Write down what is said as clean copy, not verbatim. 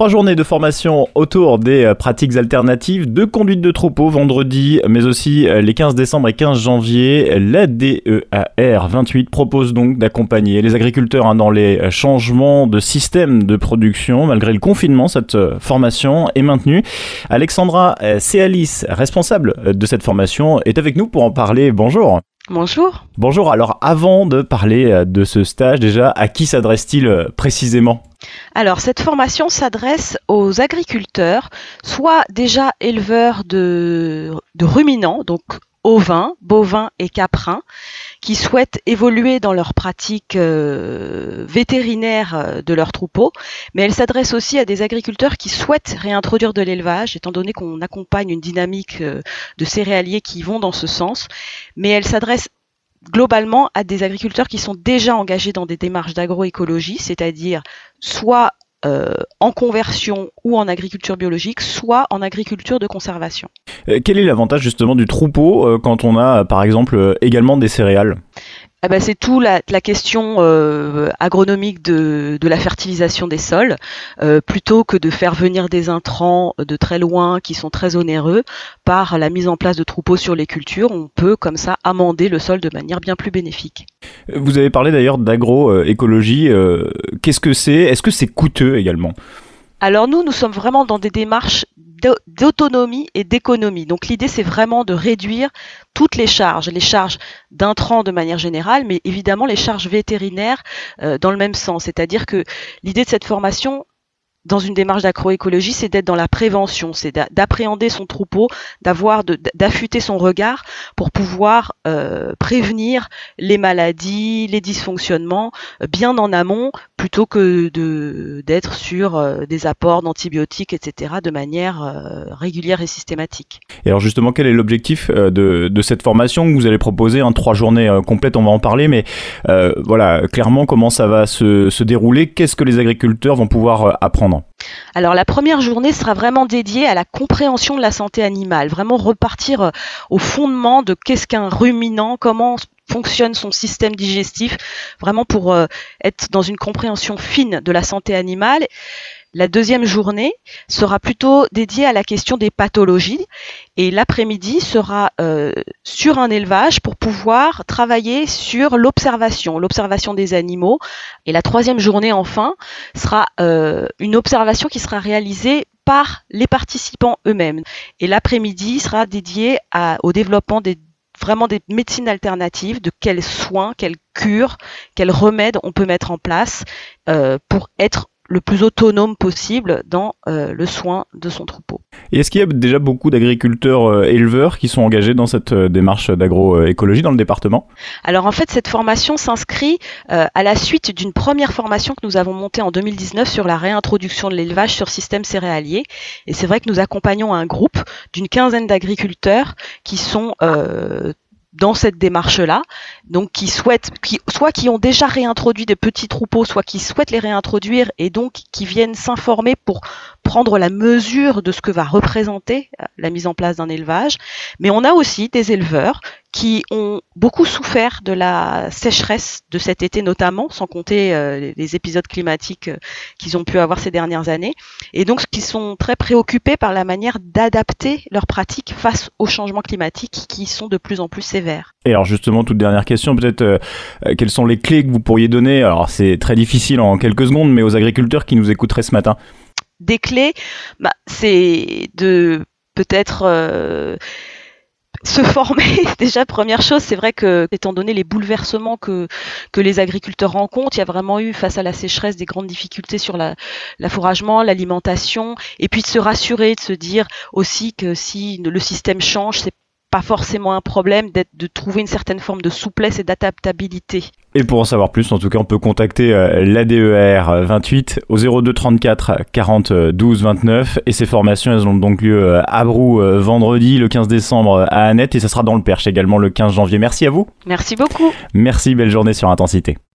3 journées de formation autour des pratiques alternatives de conduite de troupeau vendredi, mais aussi les 15 décembre et 15 janvier. La DEAR 28 propose donc d'accompagner les agriculteurs dans les changements de système de production. Malgré le confinement, cette formation est maintenue. Alexandra Céalis, responsable de cette formation, est avec nous pour en parler. Bonjour. Bonjour. Bonjour, alors avant de parler de ce stage, déjà, à qui s'adresse-t-il précisément ? Alors, cette formation s'adresse aux agriculteurs, soit déjà éleveurs de ruminants, donc ovins, bovins et caprins, qui souhaitent évoluer dans leurs pratiques vétérinaires de leurs troupeaux, mais elle s'adresse aussi à des agriculteurs qui souhaitent réintroduire de l'élevage, étant donné qu'on accompagne une dynamique de céréaliers qui vont dans ce sens, mais elle s'adresse globalement à des agriculteurs qui sont déjà engagés dans des démarches d'agroécologie, c'est-à-dire soit en conversion ou en agriculture biologique, soit en agriculture de conservation. Quel est l'avantage justement du troupeau quand on a par exemple également des céréales ? C'est tout la question agronomique de la fertilisation des sols. Plutôt que de faire venir des intrants de très loin qui sont très onéreux, par la mise en place de troupeaux sur les cultures, on peut comme ça amender le sol de manière bien plus bénéfique. Vous avez parlé d'ailleurs d'agroécologie. Qu'est-ce que c'est ? Est-ce que c'est coûteux également ? Alors nous sommes vraiment dans des démarches d'autonomie et d'économie. Donc l'idée, c'est vraiment de réduire toutes les charges d'intrants de manière générale, mais évidemment les charges vétérinaires dans le même sens. C'est-à-dire que l'idée de cette formation, dans une démarche d'agroécologie, c'est d'être dans la prévention, c'est d'appréhender son troupeau, d'affûter son regard pour pouvoir prévenir les maladies, les dysfonctionnements bien en amont, plutôt que d'être sur des apports d'antibiotiques, etc., de manière régulière et systématique. Et alors justement, quel est l'objectif de cette formation que vous allez proposer, 3 journées complètes, on va en parler, mais voilà, clairement, comment ça va se dérouler ? Qu'est-ce que les agriculteurs vont pouvoir apprendre ? Alors la première journée sera vraiment dédiée à la compréhension de la santé animale, vraiment repartir au fondement de qu'est-ce qu'un ruminant, comment fonctionne son système digestif, vraiment pour être dans une compréhension fine de la santé animale. La deuxième journée sera plutôt dédiée à la question des pathologies et l'après-midi sera sur un élevage pour pouvoir travailler sur l'observation des animaux. Et la troisième journée, enfin, sera une observation qui sera réalisée par les participants eux-mêmes. Et l'après-midi sera dédié au développement des médecines alternatives, de quels soins, quelles cures, quels remèdes on peut mettre en place pour être le plus autonome possible dans le soin de son troupeau. Et est-ce qu'il y a déjà beaucoup d'agriculteurs éleveurs qui sont engagés dans cette démarche d'agroécologie dans le département ? Alors en fait, cette formation s'inscrit à la suite d'une première formation que nous avons montée en 2019 sur la réintroduction de l'élevage sur système céréalier. Et c'est vrai que nous accompagnons un groupe d'une quinzaine d'agriculteurs qui sont dans cette démarche-là, donc qui ont déjà réintroduit des petits troupeaux, soit qui souhaitent les réintroduire et donc qui viennent s'informer pour prendre la mesure de ce que va représenter la mise en place d'un élevage. Mais on a aussi des éleveurs qui ont beaucoup souffert de la sécheresse de cet été notamment, sans compter les épisodes climatiques qu'ils ont pu avoir ces dernières années, et donc qui sont très préoccupés par la manière d'adapter leurs pratiques face aux changements climatiques qui sont de plus en plus sévères. Et alors justement, toute dernière question, peut-être quelles sont les clés que vous pourriez donner ? Alors c'est très difficile en quelques secondes, mais aux agriculteurs qui nous écouteraient ce matin. Des clés, c'est de peut-être se former. Déjà, première chose, c'est vrai que, étant donné les bouleversements que les agriculteurs rencontrent, il y a vraiment eu, face à la sécheresse, des grandes difficultés sur l'affouragement, l'alimentation, et puis de se rassurer, de se dire aussi que si le système change, c'est pas forcément un problème de trouver une certaine forme de souplesse et d'adaptabilité. Et pour en savoir plus, en tout cas, on peut contacter l'ADEAR 28 au 02 34 40 12 29. Et ces formations, elles ont donc lieu à Brou vendredi, le 15 décembre à Annette. Et ça sera dans le Perche également le 15 janvier. Merci à vous. Merci beaucoup. Merci, belle journée sur Intensité.